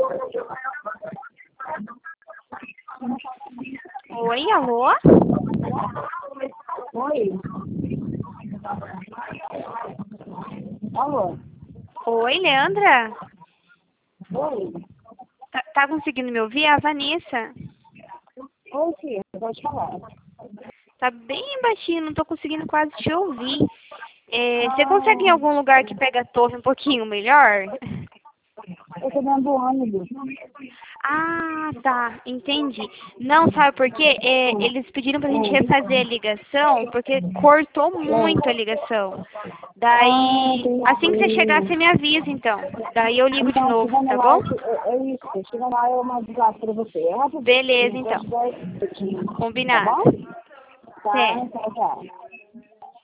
Oi, alô? Oi. Alô? Oi, Leandra? Oi. Tá conseguindo me ouvir? É a Vanessa. Oi, tia. Pode falar. Tá bem baixinho, não tô conseguindo quase te ouvir. Você consegue ir em Ah, algum lugar que pega a torre um pouquinho melhor? eu tô dentro do ônibus. Ah, tá, entendi. Não, sabe por quê? Eles pediram pra gente refazer a ligação, porque cortou muito a ligação. Daí, assim que você chegar, Entendi. você me avisa, então. Daí eu ligo de Então, novo, chegando tá lá, bom? é isso. Chegando lá, eu mando lá pra você. É Beleza, rapidinho. então. Pode dar esse pouquinho. Tá Combinado. bom? Até. Tá, tá, tá.